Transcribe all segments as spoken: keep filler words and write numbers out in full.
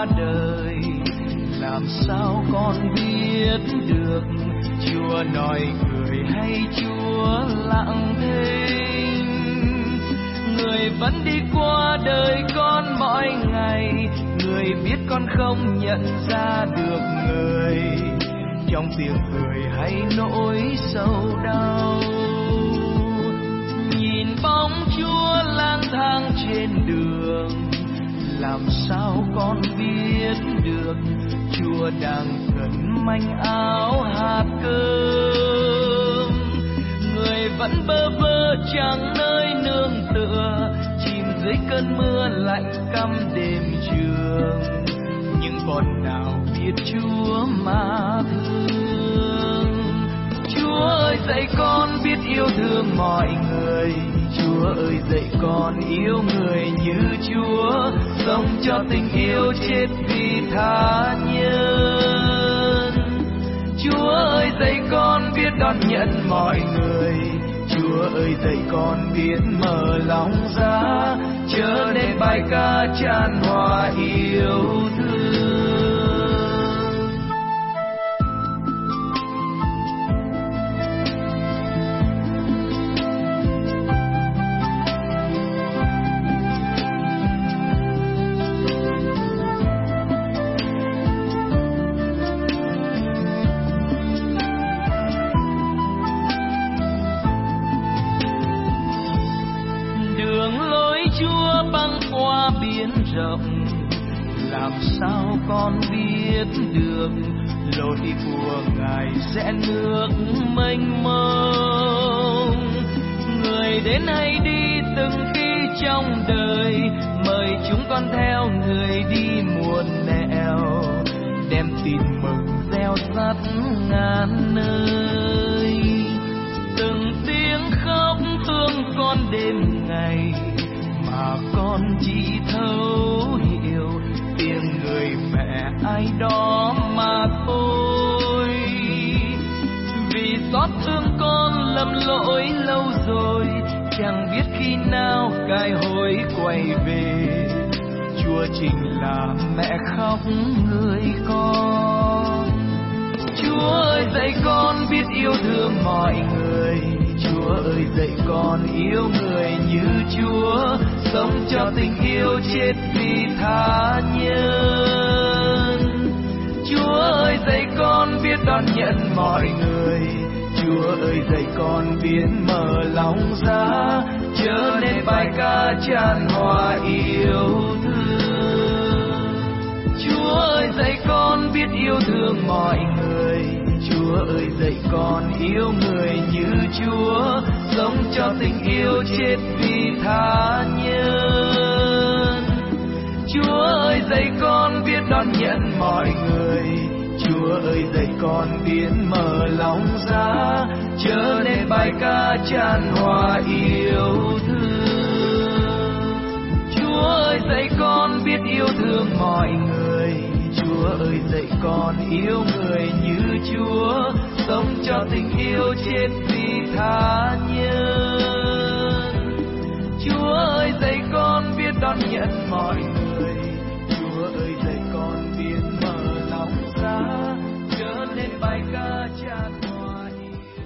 qua đời, làm sao con biết được Chúa nói cười hay Chúa lặng thinh. Người vẫn đi qua đời con mỗi ngày, người biết con không nhận ra được người trong tiếng cười hay nỗi sầu đau. Nhìn bóng Chúa lang thang trên đường, làm sao con biết được Chúa đang cần manh áo hạt cơm. Người vẫn bơ vơ chẳng nơi nương tựa, chìm dưới cơn mưa lạnh căm đêm trường. Nhưng con nào biết Chúa mà thương. Chúa ơi dạy con biết yêu thương mọi người, Chúa ơi dạy con yêu người như Chúa, sống cho tình yêu chết vì tha nhân. Chúa ơi dạy con biết đón nhận mọi người, Chúa ơi dạy con biết mở lòng ra, trở nên bài ca tràn hòa yêu thương. Rộng, làm sao con biết được lối của Ngài sẽ nước mênh mông. Người đến hay đi từng khi trong đời, mời chúng con theo người đi muôn nẻo, đem tin mừng gieo rắt ngàn nơi. Từng tiếng khóc thương con đêm ngày, mà con chỉ thấu hiểu tiếng người mẹ ai đó mà thôi. Vì xót thương con lầm lỗi lâu rồi, chẳng biết khi nào cải hối quay về. Chúa chính là mẹ khóc người con. Chúa ơi dạy con biết yêu thương mọi người, Chúa ơi dạy con yêu người như Chúa, sống cho tình yêu chết vì tha nhân. Chúa ơi dạy con biết đón nhận mọi người, Chúa ơi dạy con biết mở lòng ra, trở nên bài ca tràn hòa yêu thương. Chúa ơi dạy con biết yêu thương mọi người, Chúa ơi dạy con yêu người như Chúa, sống cho tình yêu chết vì tha nhân. Chúa ơi dạy con biết đón nhận mọi người, Chúa ơi dạy con biết mở lòng ra, trở nên bài ca tràn hòa yêu thương. Chúa ơi dạy con biết yêu thương mọi người, Chúa ơi dạy con yêu người như Chúa, sống cho tình yêu chết vì tha nhân. Chúa ơi dạy con biết đón nhận mọi người, Chúa ơi dạy con biết mở lòng ra, trở nên bài ca tràn hòa yêu.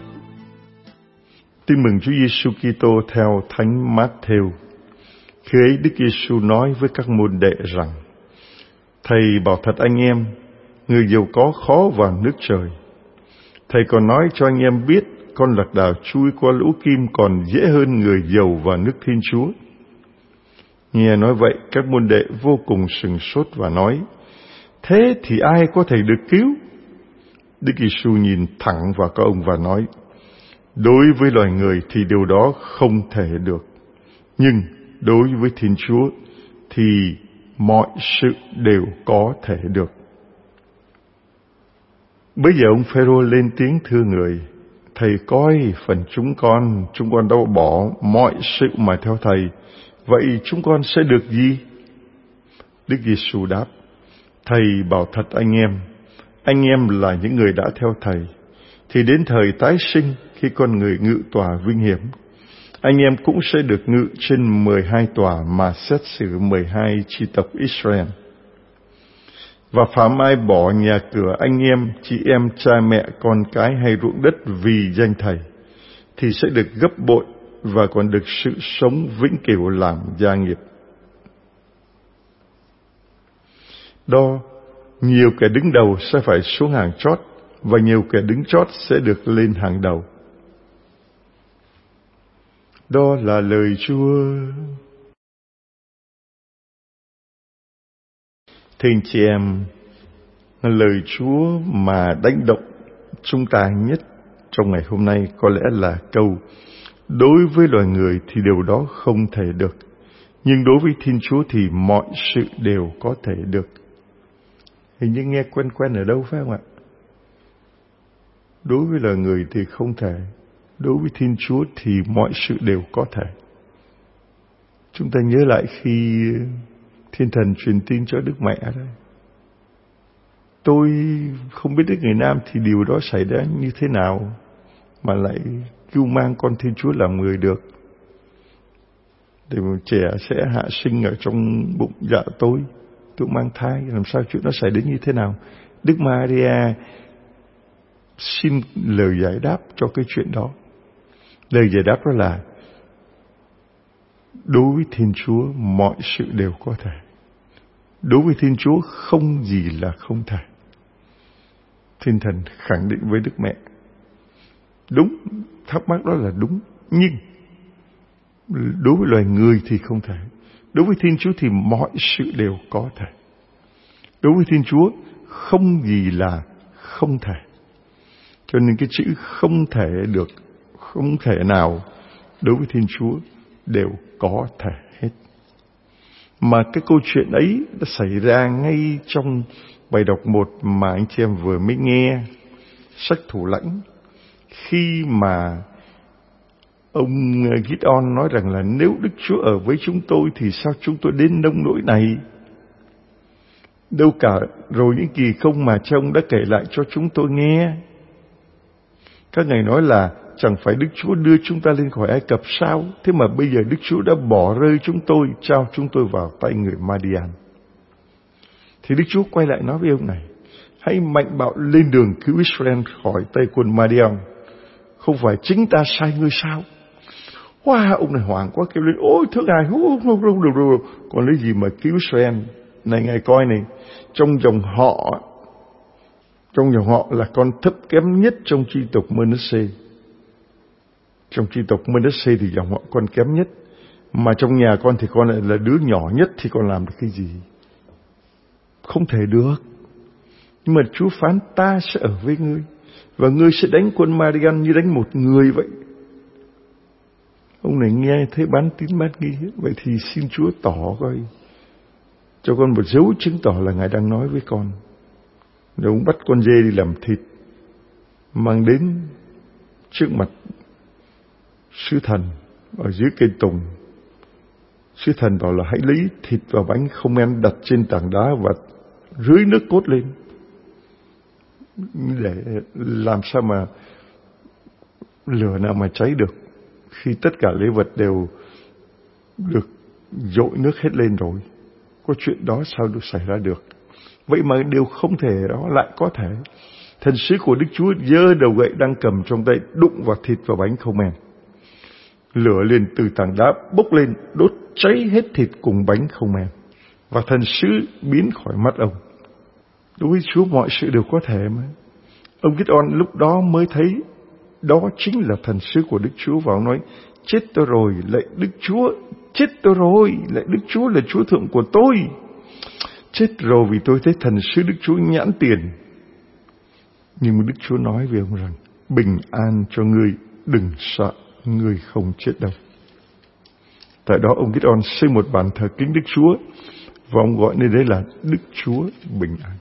Tin mừng Chúa Giêsu Kitô theo Thánh Mát-thêu. Khi ấy Đức Giêsu nói với các môn đệ rằng: Thầy bảo thật anh em, người giàu có khó vào nước trời. Thầy còn nói cho anh em biết, con lạc đà chui qua lỗ kim còn dễ hơn người giàu vào nước Thiên Chúa. Nghe nói vậy, các môn đệ vô cùng sửng sốt và nói: Thế thì ai có thể được cứu? Đức Giêsu nhìn thẳng vào các ông và nói: Đối với loài người thì điều đó không thể được, nhưng đối với Thiên Chúa thì mọi sự đều có thể được. Bây giờ ông Phêrô lên tiếng thưa người: Thầy coi phần chúng con, chúng con đâu bỏ mọi sự mà theo thầy, vậy chúng con sẽ được gì? Đức Giêsu đáp: Thầy bảo thật anh em, anh em là những người đã theo thầy, thì đến thời tái sinh khi con người ngự tòa vinh hiển, anh em cũng sẽ được ngự trên mười hai tòa mà xét xử mười hai chi tộc Israel. Và phạm ai bỏ nhà cửa, anh em, chị em, cha mẹ, con cái hay ruộng đất vì danh Thầy, thì sẽ được gấp bội và còn được sự sống vĩnh cửu làm gia nghiệp. Đó, nhiều kẻ đứng đầu sẽ phải xuống hàng chót, và nhiều kẻ đứng chót sẽ được lên hàng đầu. Đó là lời Chúa. Thưa anh chị em, lời Chúa mà đánh động chúng ta nhất trong ngày hôm nay có lẽ là câu: đối với loài người thì điều đó không thể được, nhưng đối với Thiên Chúa thì mọi sự đều có thể được. Hình như nghe quen quen ở đâu phải không ạ? Đối với loài người thì không thể, đối với Thiên Chúa thì mọi sự đều có thể. Chúng ta nhớ lại khi Thiên Thần truyền tin cho Đức Mẹ đấy. Tôi không biết Đức người Nam thì điều đó xảy ra như thế nào mà lại cứu mang con Thiên Chúa làm người được. Để một trẻ sẽ hạ sinh ở trong bụng dạ tôi, tôi mang thai, làm sao chuyện đó xảy đến như thế nào? Đức Maria xin lời giải đáp cho cái chuyện đó. Lời giải đáp đó là đối với Thiên Chúa mọi sự đều có thể. Đối với Thiên Chúa không gì là không thể. Thiên Thần khẳng định với Đức Mẹ. Đúng, thắc mắc đó là đúng, nhưng đối với loài người thì không thể. Đối với Thiên Chúa thì mọi sự đều có thể. Đối với Thiên Chúa không gì là không thể. Cho nên cái chữ không thể được, không thể nào đối với Thiên Chúa đều có thể hết. Mà cái câu chuyện ấy đã xảy ra ngay trong bài đọc một mà anh chị em vừa mới nghe, sách Thủ Lãnh, khi mà ông Gideon nói rằng là nếu Đức Chúa ở với chúng tôi thì sao chúng tôi đến nông nỗi này? Đâu cả rồi những kỳ công mà cha ông đã kể lại cho chúng tôi nghe. Các ngài nói là chẳng phải Đức Chúa đưa chúng ta lên khỏi Ai Cập sao? Thế mà bây giờ Đức Chúa đã bỏ rơi chúng tôi, trao chúng tôi vào tay người Madian. Thì Đức Chúa quay lại nói với ông này: hãy mạnh bạo lên đường cứu Israel khỏi tay quân Madian. Không phải chính ta sai ngươi sao? Wow, ông này hoảng quá kêu lên: ôi thưa ngài, không, không, không, được, được. Còn lấy gì mà cứu Israel? Này ngài coi này, trong dòng họ, trong dòng họ là con thấp kém nhất trong chi tộc Manasseh. Trong chi tộc Manasseh thì dòng họ con kém nhất, mà trong nhà con thì con lại là đứa nhỏ nhất, thì con làm được cái gì? Không thể được. Nhưng mà Chúa phán ta sẽ ở với ngươi, và ngươi sẽ đánh quân Madian như đánh một người vậy. Ông này nghe thấy bán tín bán nghi. Vậy thì xin Chúa tỏ coi, cho con một dấu chứng tỏ là Ngài đang nói với con. Rồi ông bắt con dê đi làm thịt, mang đến trước mặt sứ thần ở dưới cây tùng. Sứ thần bảo là hãy lấy thịt và bánh không men đặt trên tảng đá và rưới nước cốt lên, để làm sao mà lửa nào mà cháy được khi tất cả lễ vật đều được dội nước hết lên rồi. Có chuyện đó sao được xảy ra được? Vậy mà điều không thể đó lại có thể. Thần sứ của Đức Chúa giơ đầu gậy đang cầm trong tay đụng vào thịt và bánh không men. Lửa liền từ tảng đá bốc lên, đốt cháy hết thịt cùng bánh không men, và thần sứ biến khỏi mắt ông. Đối với Chúa mọi sự đều có thể mà. Ông Gideon lúc đó mới thấy đó chính là thần sứ của Đức Chúa, và ông nói: chết tôi rồi, lạy Đức Chúa, chết tôi rồi, lạy Đức Chúa là Chúa thượng của tôi. Chết rồi vì tôi thấy thần sứ Đức Chúa nhãn tiền. Nhưng mà Đức Chúa nói với ông rằng: bình an cho ngươi, đừng sợ, ngươi không chết đâu. Tại đó ông Gideon xây một bàn thờ kính Đức Chúa, và ông gọi nơi đấy là Đức Chúa bình an.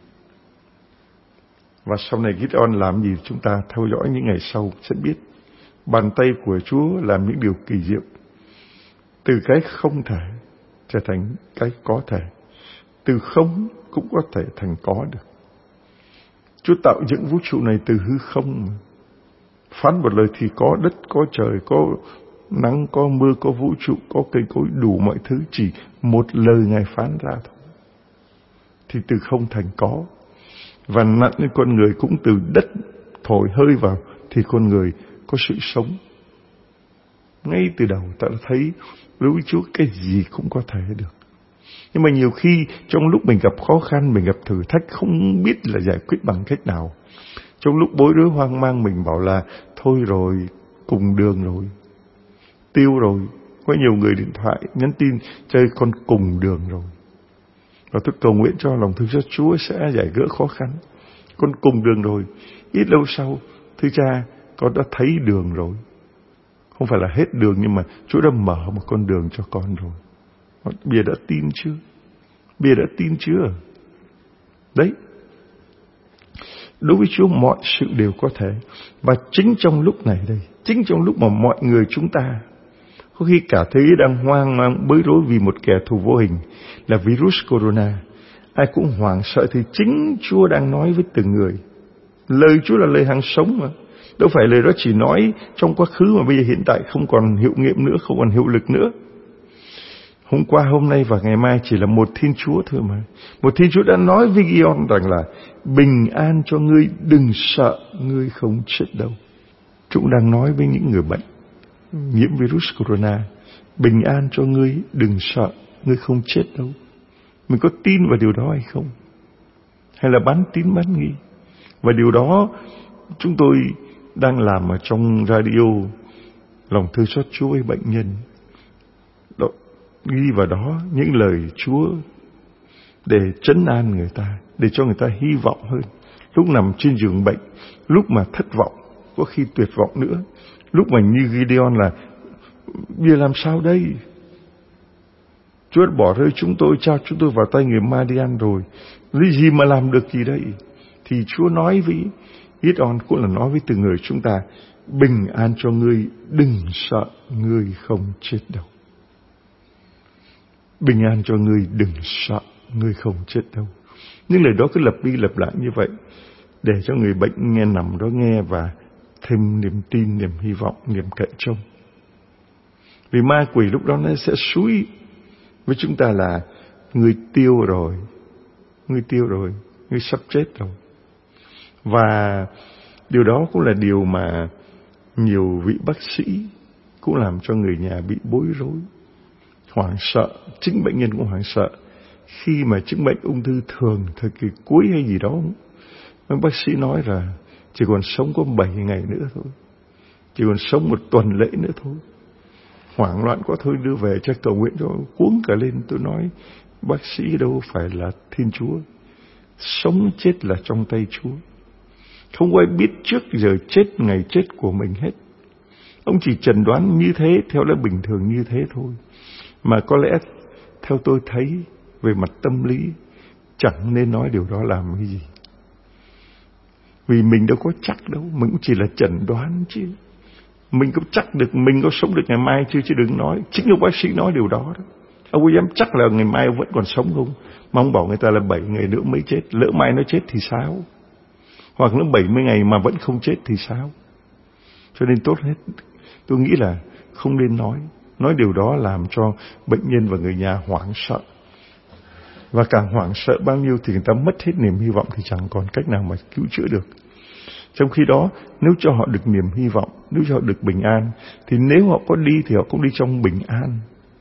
Và sau này Gideon làm gì chúng ta theo dõi những ngày sau sẽ biết. Bàn tay của Chúa làm những điều kỳ diệu, từ cái không thể trở thành cái có thể, từ không cũng có thể thành có được. Chúa tạo dựng vũ trụ này từ hư không, phán một lời thì có đất, có trời, có nắng, có mưa, có vũ trụ, có cây cối, đủ mọi thứ, chỉ một lời Ngài phán ra thôi. thì từ không thành có. Và nặng lên con người cũng từ đất thổi hơi vào thì con người có sự sống. Ngay từ đầu ta đã thấy đối với Chúa cái gì cũng có thể được. Nhưng mà nhiều khi trong lúc mình gặp khó khăn, mình gặp thử thách không biết là giải quyết bằng cách nào. Trong lúc bối rối hoang mang mình bảo là thôi rồi, cùng đường rồi, tiêu rồi. Có nhiều người điện thoại nhắn tin chơi con cùng đường rồi. Và tôi cầu nguyện cho lòng thương xót Chúa sẽ giải gỡ khó khăn. Con cùng đường rồi. Ít lâu sau, thưa Cha, con đã thấy đường rồi. Không phải là hết đường, nhưng mà Chúa đã mở một con đường cho con rồi. Bây giờ đã tin chưa? Bây giờ đã tin chưa? Đấy. Đối với Chúa mọi sự đều có thể. Và chính trong lúc này đây, chính trong lúc mà mọi người chúng ta có khi cả thế giới đang hoang mang bối rối vì một kẻ thù vô hình là virus corona, ai cũng hoảng sợ, thì chính Chúa đang nói với từng người. Lời Chúa là lời hàng sống mà. Đâu phải lời đó chỉ nói trong quá khứ mà bây giờ hiện tại không còn hiệu nghiệm nữa, không còn hiệu lực nữa. Hôm qua, hôm nay và ngày mai chỉ là một Thiên Chúa thôi mà. Một Thiên Chúa đã nói với Gideon rằng là bình an cho ngươi, đừng sợ, ngươi không chết đâu. Chúng đang nói với những người bệnh nhiễm virus corona, bình an cho ngươi, đừng sợ, ngươi không chết đâu. Mình có tin vào điều đó hay không? Hay là bán tín bán nghi? Và điều đó chúng tôi đang làm ở trong radio lòng thương xót Chúa với bệnh nhân. Đó, ghi vào đó những lời Chúa để trấn an người ta, để cho người ta hy vọng hơn. Lúc nằm trên giường bệnh, lúc mà thất vọng, có khi tuyệt vọng nữa, lúc mà như Gideon là bây giờ làm sao đây? Chúa đã bỏ rơi chúng tôi, trao chúng tôi vào tay người Madian rồi, lấy gì mà làm được gì đây? Thì Chúa nói với Gideon cũng là nói với từng người chúng ta, bình an cho ngươi, đừng sợ, ngươi không chết đâu. Bình an cho ngươi, đừng sợ, ngươi không chết đâu. Những lời đó cứ lặp đi lặp lại như vậy, để cho người bệnh nghe nằm đó nghe và thêm niềm tin, niềm hy vọng, niềm cậy trông. Vì ma quỷ lúc đó nó sẽ xúi với chúng ta là ngươi tiêu rồi, ngươi tiêu rồi, ngươi sắp chết rồi. Và điều đó cũng là điều mà nhiều vị bác sĩ cũng làm cho người nhà bị bối rối, hoảng sợ. Chính bệnh nhân cũng hoảng sợ khi mà chứng bệnh ung thư thường thời kỳ cuối hay gì đó, các bác sĩ nói là chỉ còn sống có bảy ngày nữa thôi, chỉ còn sống một tuần lễ nữa thôi. Hoảng loạn quá thôi, đưa về cho cầu nguyện cho, cuống cả lên. Tôi nói bác sĩ đâu phải là Thiên Chúa, sống chết là trong tay Chúa. Không có ai biết trước giờ chết, ngày chết của mình hết. Ông chỉ chẩn đoán như thế, theo lẽ bình thường như thế thôi. Mà có lẽ theo tôi thấy về mặt tâm lý chẳng nên nói điều đó làm cái gì. Vì mình đâu có chắc đâu, mình cũng chỉ là chẩn đoán chứ. Mình có chắc được mình có sống được ngày mai chưa, chứ đừng nói. Chính ông bác sĩ nói điều đó đó. Ông có dám chắc là ngày mai ông vẫn còn sống không? Mà ông bảo người ta là bảy ngày nữa mới chết. Lỡ mai nó chết thì sao? Hoặc nó bảy mươi ngày mà vẫn không chết thì sao? Cho nên tốt hết, tôi nghĩ là không nên nói. Nói điều đó làm cho bệnh nhân và người nhà hoảng sợ. Và càng hoảng sợ bao nhiêu thì người ta mất hết niềm hy vọng, thì chẳng còn cách nào mà cứu chữa được. Trong khi đó, nếu cho họ được niềm hy vọng, nếu cho họ được bình an, thì nếu họ có đi thì họ cũng đi trong bình an.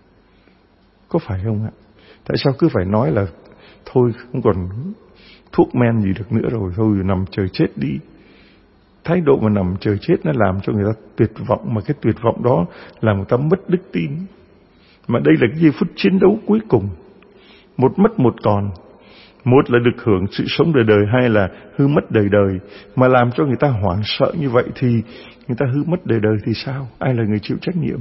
Có phải không ạ? Tại sao cứ phải nói là thôi không còn thuốc men gì được nữa rồi, thôi nằm chờ chết đi. Thái độ mà nằm chờ chết nó làm cho người ta tuyệt vọng, mà cái tuyệt vọng đó làm người ta mất đức tin. Mà đây là cái giây phút chiến đấu cuối cùng. Một mất một còn. Một là được hưởng sự sống đời đời, hai là hư mất đời đời. Mà làm cho người ta hoảng sợ như vậy thì người ta hư mất đời đời thì sao? Ai là người chịu trách nhiệm?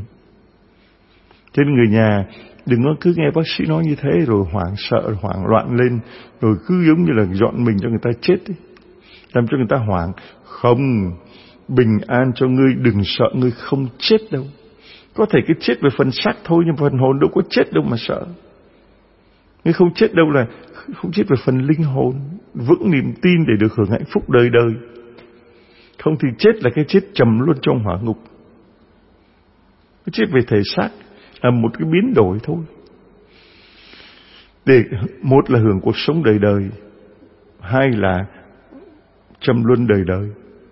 Cho nên người nhà đừng có cứ nghe bác sĩ nói như thế rồi hoảng sợ, hoảng loạn lên, rồi cứ giống như là dọn mình cho người ta chết ấy. Làm cho người ta hoảng. Không, bình an cho ngươi, đừng sợ, ngươi không chết đâu. Có thể cái chết về phần xác thôi, nhưng phần hồn đâu có chết đâu mà sợ. Ngươi không chết đâu là không chết về phần linh hồn, vững niềm tin để được hưởng hạnh phúc đời đời. Không thì chết là cái chết trầm luôn trong hỏa ngục. Cái chết về thể xác là một cái biến đổi thôi. Để một là hưởng cuộc sống đời đời, hai là trầm luân đời đời.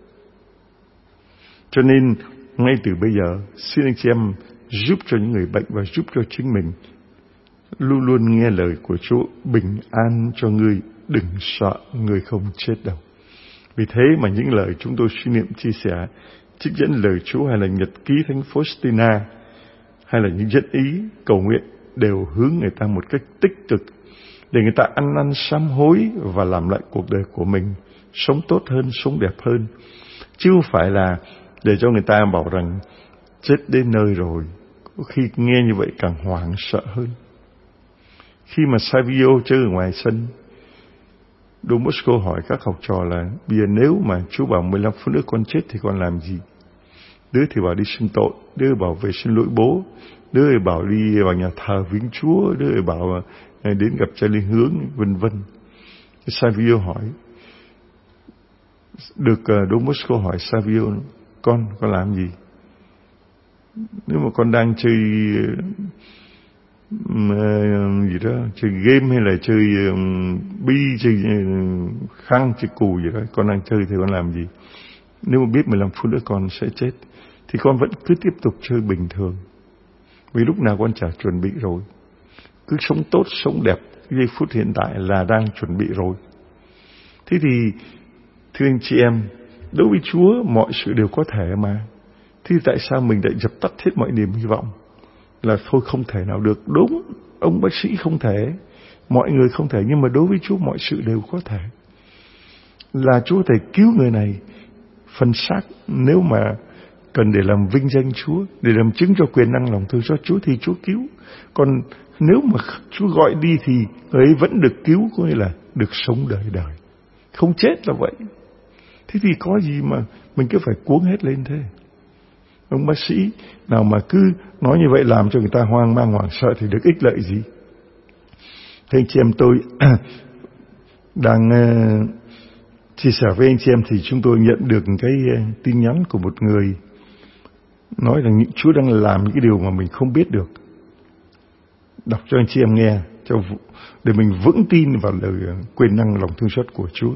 Cho nên ngay từ bây giờ, xin anh chị em giúp cho những người bệnh và giúp cho chính mình luôn luôn nghe lời của Chúa: bình an cho ngươi, đừng sợ, ngươi không chết đâu. Vì thế mà những lời chúng tôi suy niệm chia sẻ, trích dẫn lời Chúa hay là nhật ký Thánh Faustina hay là những dẫn ý cầu nguyện đều hướng người ta một cách tích cực để người ta ăn năn sám hối và làm lại cuộc đời của mình, sống tốt hơn, sống đẹp hơn, chứ không phải là để cho người ta bảo rằng chết đến nơi rồi. Có khi nghe như vậy càng hoảng sợ hơn. Khi mà Savio chơi ở ngoài sân, Don Bosco hỏi các học trò là: bây giờ nếu mà Chúa bảo mười lăm phút nữa con chết thì con làm gì? Đứa thì bảo đi xưng tội, đứa bảo về xin lỗi bố, đứa thì bảo đi vào nhà thờ viếng Chúa, đứa thì bảo đến gặp cha Linh Hướng, vân vân. Savio hỏi, được Don Bosco hỏi Savio: con con làm gì? Nếu mà con đang chơi gì đó, chơi game hay là chơi um, bi, chơi uh, khăn, chơi cù gì đó, con đang chơi thì con làm gì? Nếu mà biết mười lăm phút nữa con sẽ chết thì con vẫn cứ tiếp tục chơi bình thường, vì lúc nào con chả chuẩn bị rồi. Cứ sống tốt, sống đẹp, giây phút hiện tại là đang chuẩn bị rồi. Thế thì thưa anh chị em, đối với Chúa mọi sự đều có thể mà. Thế tại sao mình lại dập tắt hết mọi niềm hy vọng là thôi không thể nào được? Đúng, ông bác sĩ không thể, mọi người không thể, nhưng mà đối với Chúa mọi sự đều có thể. Là Chúa có thể cứu người này phần xác nếu mà cần để làm vinh danh Chúa, để làm chứng cho quyền năng lòng thương xót Chúa thì Chúa cứu. Còn nếu mà Chúa gọi đi thì người ấy vẫn được cứu, có nghĩa là được sống đời đời, không chết là vậy. Thế thì có gì mà mình cứ phải cuống hết lên thế? Ông bác sĩ nào mà cứ nói như vậy làm cho người ta hoang mang hoảng sợ thì được ích lợi gì? Thế anh chị em tôi đang uh, chia sẻ với anh chị em thì chúng tôi nhận được cái uh, tin nhắn của một người nói rằng Chúa đang làm những cái điều mà mình không biết được. Đọc cho anh chị em nghe cho để mình vững tin vào lời quyền năng lòng thương xót của Chúa.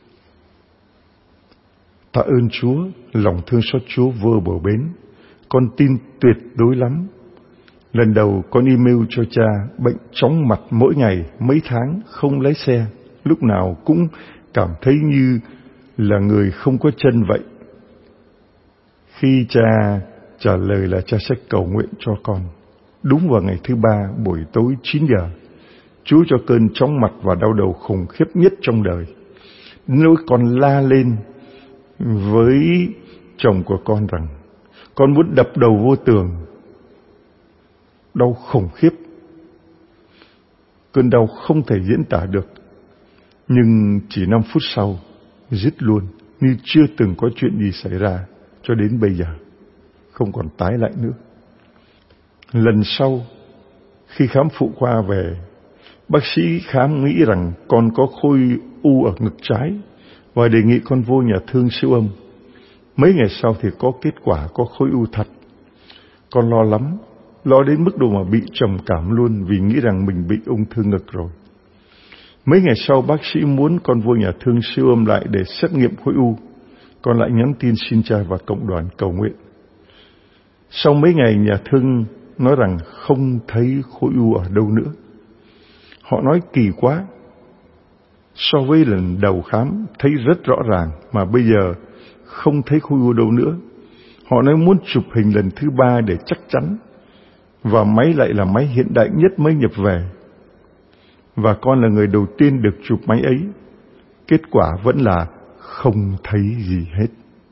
Tạ ơn Chúa, lòng thương xót Chúa vô bờ bến. Con tin tuyệt đối lắm. Lần đầu con email cho cha bệnh chóng mặt mỗi ngày mấy tháng, không lái xe, lúc nào cũng cảm thấy như là người không có chân vậy. Khi cha trả lời là cha sẽ cầu nguyện cho con. Đúng vào ngày thứ ba buổi tối chín giờ, Chúa cho cơn chóng mặt và đau đầu khủng khiếp nhất trong đời. Nỗi con la lên với chồng của con rằng con muốn đập đầu vô tường. Đau khủng khiếp, cơn đau không thể diễn tả được. Nhưng chỉ năm phút sau dứt luôn, như chưa từng có chuyện gì xảy ra cho đến bây giờ, không còn tái lại nữa. Lần sau khi khám phụ khoa về, bác sĩ khám nghĩ rằng con có khối u ở ngực trái và đề nghị con vô nhà thương siêu âm. Mấy ngày sau thì có kết quả có khối u thật. Con lo lắm, lo đến mức độ mà bị trầm cảm luôn vì nghĩ rằng mình bị ung thư ngực rồi. Mấy ngày sau bác sĩ muốn con vô nhà thương siêu âm lại để xét nghiệm khối u. Con lại nhắn tin xin cha và cộng đoàn cầu nguyện. Sau mấy ngày nhà thương nói rằng không thấy khối u ở đâu nữa. Họ nói kỳ quá, so với lần đầu khám thấy rất rõ ràng mà bây giờ không thấy khối u đâu nữa. Họ nói muốn chụp hình lần thứ ba để chắc chắn, và máy lại là máy hiện đại nhất mới nhập về. Và con là người đầu tiên được chụp máy ấy. Kết quả vẫn là không thấy gì hết.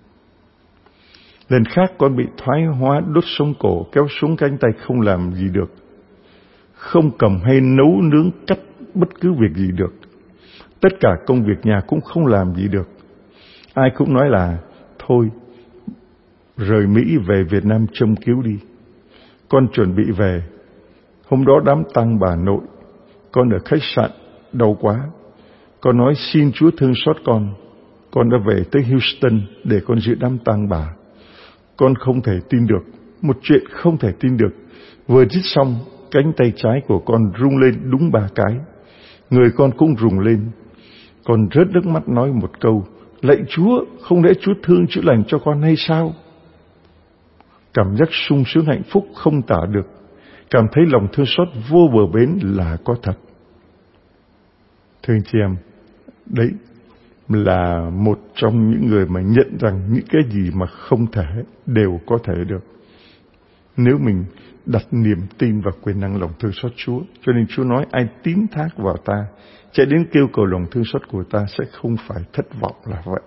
Lần khác con bị thoái hóa đốt sống cổ, kéo xuống cánh tay không làm gì được, không cầm hay nấu nướng cắt bất cứ việc gì được. Tất cả công việc nhà cũng không làm gì được. Ai cũng nói là thôi, rời Mỹ về Việt Nam châm cứu đi. Con chuẩn bị về. Hôm đó đám tang bà nội, con ở khách sạn, đau quá. Con nói xin Chúa thương xót con. Con đã về tới Houston để con dự đám tang bà. Con không thể tin được, một chuyện không thể tin được. Vừa dứt xong, cánh tay trái của con rung lên đúng ba cái. Người con cũng rung lên. Con rớt nước mắt nói một câu: lạy Chúa, không lẽ Chúa thương chữa lành cho con hay sao? Cảm giác sung sướng hạnh phúc không tả được, cảm thấy lòng thương xót vô bờ bến là có thật. Thưa anh chị em, đấy là một trong những người mà nhận rằng những cái gì mà không thể đều có thể được, nếu mình đặt niềm tin vào quyền năng lòng thương xót Chúa. Cho nên Chúa nói: ai tín thác vào ta, chạy đến kêu cầu lòng thương xót của ta, sẽ không phải thất vọng là vậy.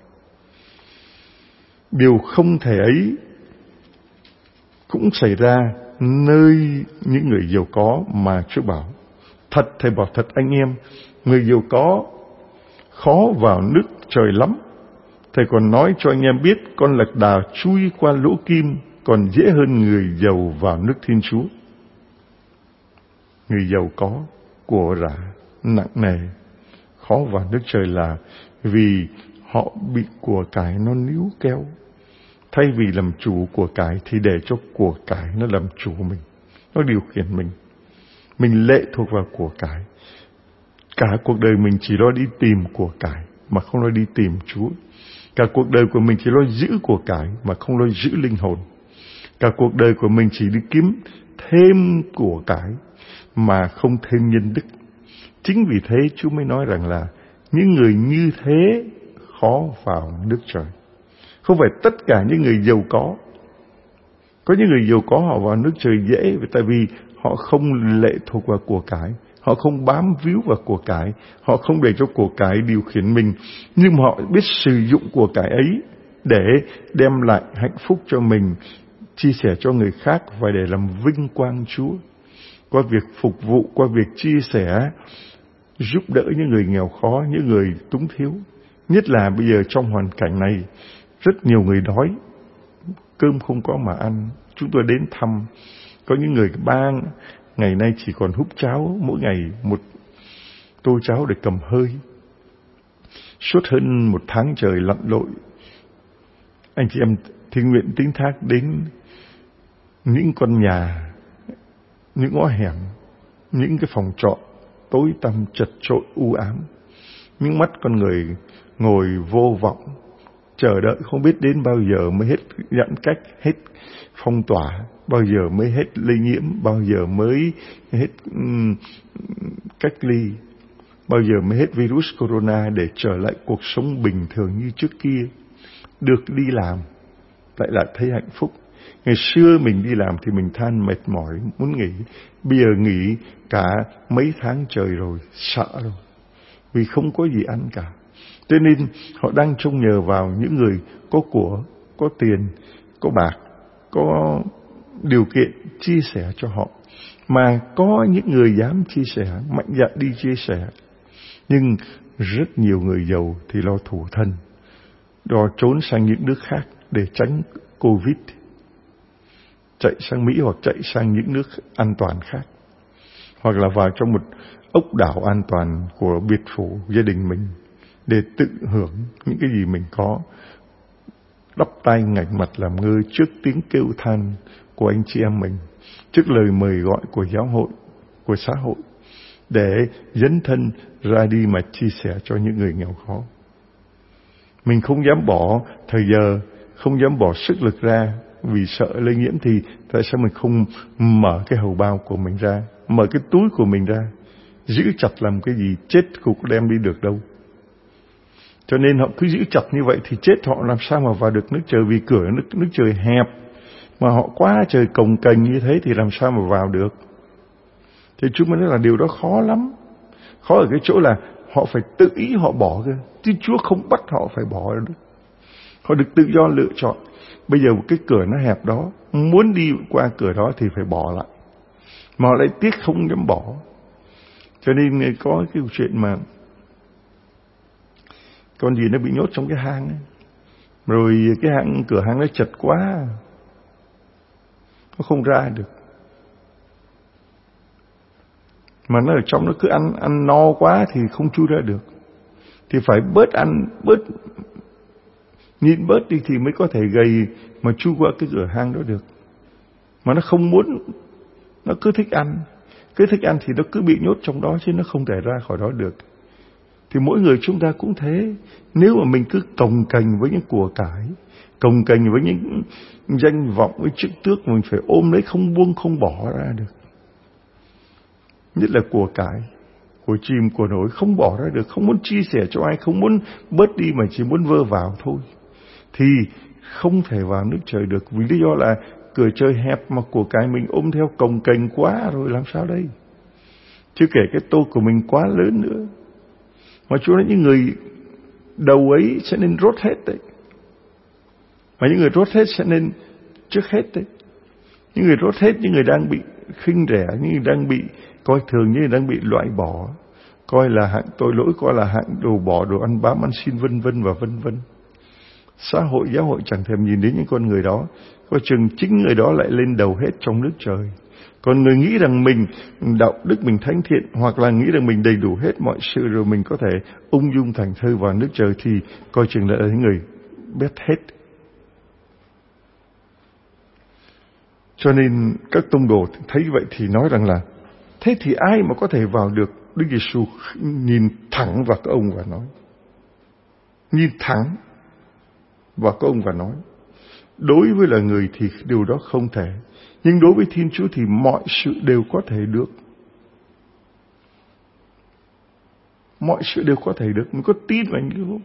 Điều không thể ấy cũng xảy ra nơi những người giàu có mà Chúa bảo. Thật, Thầy bảo thật anh em, người giàu có khó vào nước trời lắm. Thầy còn nói cho anh em biết, con lạc đà chui qua lỗ kim còn dễ hơn người giàu vào nước Thiên Chúa. Người giàu có của rả nặng nề, khó vào nước trời là vì họ bị của cải nó níu kéo. Thay vì làm chủ của cải thì để cho của cải nó làm chủ mình, nó điều khiển mình. Mình lệ thuộc vào của cải. Cả cuộc đời mình chỉ lo đi tìm của cải mà không lo đi tìm Chúa. Cả cuộc đời của mình chỉ lo giữ của cải mà không lo giữ linh hồn. Cả cuộc đời của mình chỉ đi kiếm thêm của cải mà không thêm nhân đức. Chính vì thế Chúa mới nói rằng là những người như thế khó vào nước trời. Không phải tất cả những người giàu có. Có những người giàu có họ vào nước trời dễ, tại vì họ không lệ thuộc vào của cải, họ không bám víu vào của cải, họ không để cho của cải điều khiển mình, nhưng họ biết sử dụng của cải ấy để đem lại hạnh phúc cho mình, chia sẻ cho người khác và để làm vinh quang Chúa. Qua việc phục vụ, qua việc chia sẻ, giúp đỡ những người nghèo khó, những người túng thiếu. Nhất là bây giờ trong hoàn cảnh này, rất nhiều người đói, cơm không có mà ăn. Chúng tôi đến thăm, có những người ba ngày nay chỉ còn húp cháo, mỗi ngày một tô cháo để cầm hơi. Suốt hơn một tháng trời lặn lội, anh chị em thiên nguyện tín thác đến những con nhà, những ngõ hẻm, những cái phòng trọ tối tăm chật chội u ám. Những mắt con người ngồi vô vọng, chờ đợi không biết đến bao giờ mới hết giãn cách, hết phong tỏa, bao giờ mới hết lây nhiễm, bao giờ mới hết um, cách ly, bao giờ mới hết virus corona để trở lại cuộc sống bình thường như trước kia. Được đi làm lại là thấy hạnh phúc. Ngày xưa mình đi làm thì mình than mệt mỏi, muốn nghỉ. Bây giờ nghỉ cả mấy tháng trời rồi, sợ rồi, vì không có gì ăn cả. Cho nên họ đang trông nhờ vào những người có của, có tiền, có bạc, có điều kiện chia sẻ cho họ. Mà có những người dám chia sẻ, mạnh dạn đi chia sẻ. Nhưng rất nhiều người giàu thì lo thủ thân, lo trốn sang những nước khác để tránh Covid, chạy sang Mỹ hoặc chạy sang những nước an toàn khác, hoặc là vào trong một ốc đảo an toàn của biệt phủ gia đình mình để tự hưởng những cái gì mình có, đắp tay ngạch mặt làm ngơ trước tiếng kêu than của anh chị em mình, trước lời mời gọi của giáo hội, của xã hội, để dấn thân ra đi mà chia sẻ cho những người nghèo khó. Mình không dám bỏ thời giờ, không dám bỏ sức lực ra vì sợ lây nhiễm, thì tại sao mình không mở cái hầu bao của mình ra, mở cái túi của mình ra, giữ chặt làm cái gì, chết cũng đem đi được đâu. Cho nên họ cứ giữ chặt như vậy thì chết họ làm sao mà vào được nước trời, vì cửa nước, nước trời hẹp, mà họ quá trời cồng kềnh như thế thì làm sao mà vào được. Thì chúng mình nói là điều đó khó lắm. Khó ở cái chỗ là họ phải tự ý họ bỏ cơ, chứ Chúa không bắt họ phải bỏ được. Họ được tự do lựa chọn. Bây giờ cái cửa nó hẹp đó, muốn đi qua cửa đó thì phải bỏ lại, mà họ lại tiếc không dám bỏ. Cho nên có cái chuyện mà con gì nó bị nhốt trong cái hang ấy. Rồi cái hang, cửa hang nó chật quá, nó không ra được. Mà nó ở trong nó cứ ăn ăn no quá thì không chui ra được. Thì phải bớt ăn, bớt nhịn bớt đi thì mới có thể gầy mà chui qua cái cửa hang đó được. Mà nó không muốn, nó cứ thích ăn. Cái thức ăn thì nó cứ bị nhốt trong đó chứ nó không thể ra khỏi đó được. Thì mỗi người chúng ta cũng thế. Nếu mà mình cứ cồng kềnh với những của cải, cồng kềnh với những danh vọng, với chức tước, mình phải ôm lấy không buông không bỏ ra được. Nhất là của cải, của chim, của nổi, không bỏ ra được, không muốn chia sẻ cho ai, không muốn bớt đi mà chỉ muốn vơ vào thôi. Thì không thể vào nước trời được, vì lý do là cửa trời hẹp mà của cải mình ôm theo cồng kềnh quá rồi làm sao đây? Chứ kể cái tô của mình quá lớn nữa. Mà Chúa nói những người đầu ấy sẽ nên rốt hết đấy. Mà những người rốt hết sẽ nên trước hết đấy. Những người rốt hết, những người đang bị khinh rẻ, những người đang bị coi thường, những người đang bị loại bỏ, coi là hạng tội lỗi, coi là hạng đồ bỏ, đồ ăn bám, ăn xin, vân vân và vân vân. Xã hội, giáo hội chẳng thèm nhìn đến những con người đó, coi chừng chính người đó lại lên đầu hết trong nước trời. Còn người nghĩ rằng mình đạo đức, mình thánh thiện, hoặc là nghĩ rằng mình đầy đủ hết mọi sự rồi mình có thể ung dung thành thơi vào nước trời, thì coi chừng lại là những người bét hết. Cho nên các tông đồ thấy vậy thì nói rằng là thế thì ai mà có thể vào được? Đức Giêsu nhìn thẳng vào các ông và nói, nhìn thẳng vào các ông và nói, đối với là người thì điều đó không thể, nhưng đối với Thiên Chúa thì mọi sự đều có thể được. Mọi sự đều có thể được. Mình có tin vào như không?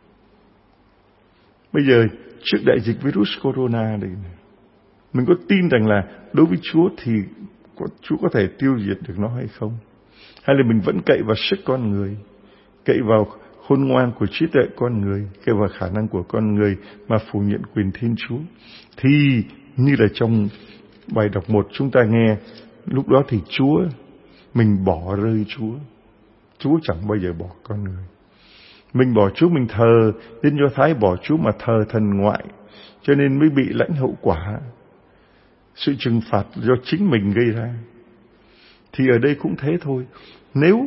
Bây giờ trước đại dịch virus corona đây này, mình có tin rằng là đối với Chúa thì Chúa có thể tiêu diệt được nó hay không? Hay là mình vẫn cậy vào sức con người, cậy vào khôn ngoan của trí tuệ con người, cậy vào khả năng của con người mà phủ nhận quyền Thiên Chúa? Thì như là trong bài đọc một chúng ta nghe, lúc đó thì Chúa, mình bỏ rơi Chúa. Chúa chẳng bao giờ bỏ con người. Mình bỏ Chúa, mình thờ đến Do Thái bỏ Chúa mà thờ thần ngoại, cho nên mới bị lãnh hậu quả, sự trừng phạt do chính mình gây ra. Thì ở đây cũng thế thôi. Nếu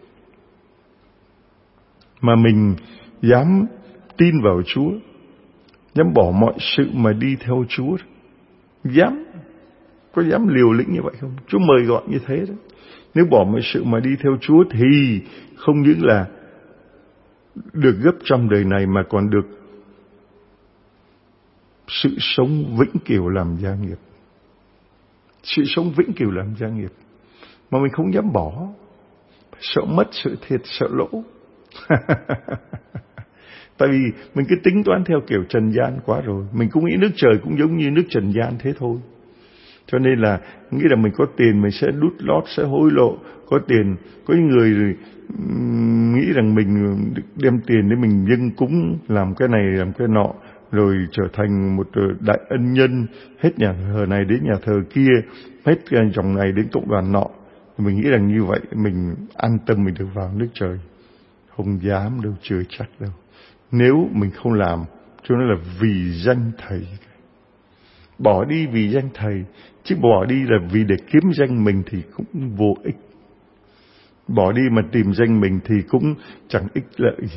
mà mình dám tin vào Chúa, dám bỏ mọi sự mà đi theo Chúa, dám, có dám liều lĩnh như vậy không? Chúa mời gọi như thế đó. Nếu bỏ mọi sự mà đi theo Chúa thì không những là được gấp trong đời này mà còn được sự sống vĩnh cửu làm gia nghiệp. Sự sống vĩnh cửu làm gia nghiệp mà mình không dám bỏ, sợ mất, sợ thiệt, sợ lỗ. Tại vì mình cứ tính toán theo kiểu trần gian quá rồi. Mình cũng nghĩ nước trời cũng giống như nước trần gian thế thôi. Cho nên là nghĩ là mình có tiền mình sẽ đút lót, sẽ hối lộ. Có tiền, có những người nghĩ rằng mình đem tiền để mình dâng cúng, làm cái này làm cái nọ, rồi trở thành một đại ân nhân, hết nhà thờ này đến nhà thờ kia, hết dòng này đến cộng đoàn nọ. Mình nghĩ rằng như vậy mình an tâm mình được vào nước trời. Không dám đâu, chưa chắc đâu. Nếu mình không làm, cho nên là vì danh Thầy. Bỏ đi vì danh Thầy, chứ bỏ đi là vì để kiếm danh mình thì cũng vô ích. Bỏ đi mà tìm danh mình thì cũng chẳng ích lợi gì,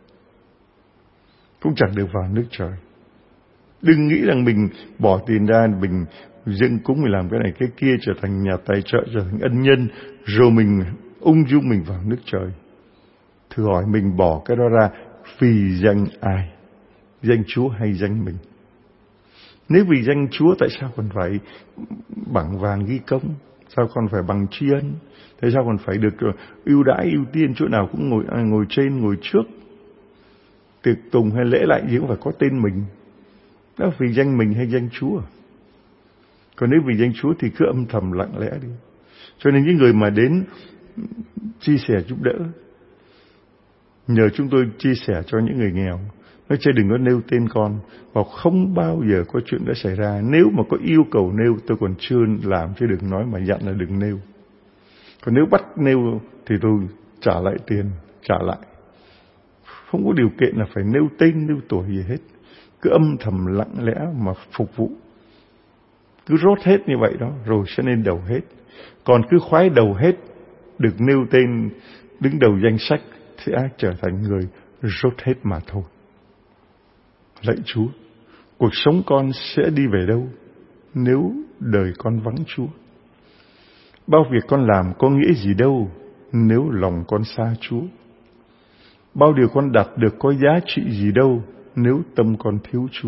cũng chẳng được vào nước trời. Đừng nghĩ rằng mình bỏ tiền ra, mình dâng cúng, mình làm cái này cái kia, trở thành nhà tài trợ, trở thành ân nhân, rồi mình ung dung mình vào nước trời. Thử hỏi mình bỏ cái đó ra vì danh ai? Danh Chúa hay danh mình? Nếu vì danh Chúa, tại sao còn phải bảng vàng ghi công? Sao còn phải bằng tri ân? Tại sao còn phải được ưu đãi ưu tiên, chỗ nào cũng ngồi ngồi trên ngồi trước? Tiệc tùng hay lễ lại gì cũng phải có tên mình. Đó vì danh mình hay danh Chúa? Còn nếu vì danh Chúa thì cứ âm thầm lặng lẽ đi. Cho nên những người mà đến chia sẻ giúp đỡ, nhờ chúng tôi chia sẻ cho những người nghèo, nói chơi đừng có nêu tên con, và không bao giờ có chuyện đã xảy ra. Nếu mà có yêu cầu nêu, tôi còn chưa làm, chứ đừng nói mà dặn là đừng nêu. Còn nếu bắt nêu thì tôi trả lại tiền, trả lại. Không có điều kiện là phải nêu tên, nêu tuổi gì hết. Cứ âm thầm lặng lẽ mà phục vụ. Cứ rốt hết như vậy đó, rồi sẽ nên đầu hết. Còn cứ khoái đầu hết, được nêu tên, đứng đầu danh sách, thì ác trở thành người rốt hết mà thôi. Lạy Chúa, cuộc sống con sẽ đi về đâu nếu đời con vắng Chúa? Bao việc con làm có nghĩa gì đâu nếu lòng con xa Chúa. Bao điều con đạt được có giá trị gì đâu nếu tâm con thiếu Chúa.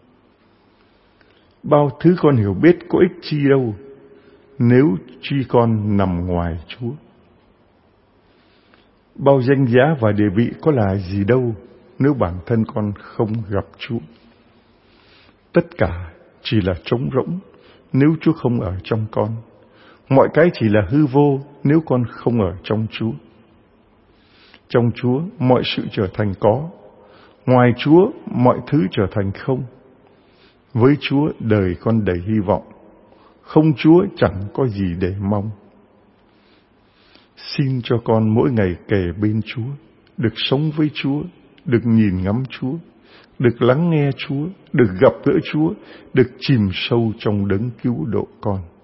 Bao thứ con hiểu biết có ích chi đâu nếu chi con nằm ngoài Chúa. Bao danh giá và địa vị có là gì đâu nếu bản thân con không gặp Chúa. Tất cả chỉ là trống rỗng nếu Chúa không ở trong con. Mọi cái chỉ là hư vô nếu con không ở trong Chúa. Trong Chúa mọi sự trở thành có, ngoài Chúa mọi thứ trở thành không. Với Chúa đời con đầy hy vọng, không Chúa chẳng có gì để mong. Xin cho con mỗi ngày kề bên Chúa, được sống với Chúa, được nhìn ngắm Chúa, được lắng nghe Chúa, được gặp gỡ Chúa, được chìm sâu trong đấng cứu độ con.